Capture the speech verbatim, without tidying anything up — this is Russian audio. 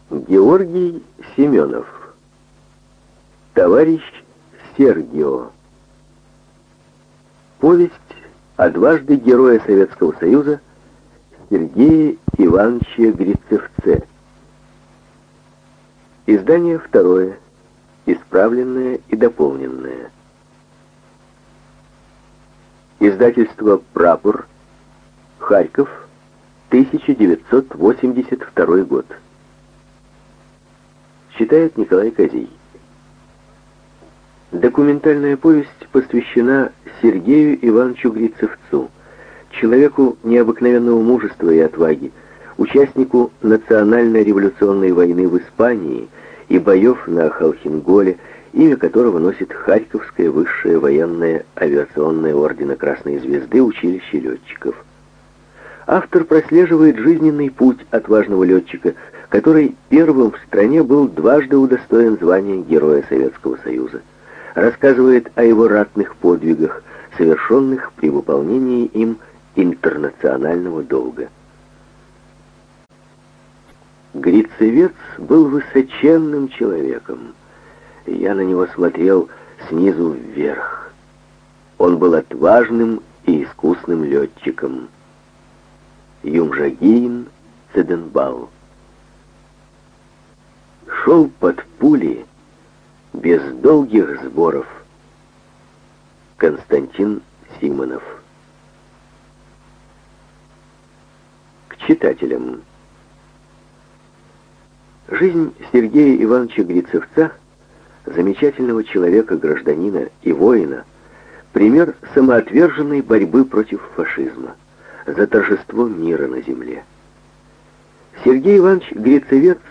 Георгий Семенов. Товарищ Сергио. Повесть о дважды Героя Советского Союза Сергее Ивановиче Грицевце. Издание второе, исправленное и дополненное. Издательство «Прапор», Харьков, тысяча девятьсот восемьдесят второй год. Читает Николай Козей. Документальная повесть посвящена Сергею Ивановичу Грицевцу, человеку необыкновенного мужества и отваги, участнику национально-революционной войны в Испании и боев на Холхенголе, имя которого носит Харьковское высшее военное авиационное ордена Красной Звезды училище летчиков. Автор прослеживает жизненный путь отважного летчика, который первым в стране был дважды удостоен звания Героя Советского Союза. Рассказывает о его ратных подвигах, совершенных при выполнении им интернационального долга. Грицевец был высоченным человеком. Я на него смотрел снизу вверх. Он был отважным и искусным летчиком. Юмжагин Цеденбал. Шел под пули без долгих сборов. Константин Симонов. К читателям. Жизнь Сергея Ивановича Грицевца, замечательного человека, гражданина и воина, пример самоотверженной борьбы против фашизма, за торжество мира на земле. Сергей Иванович Грицевец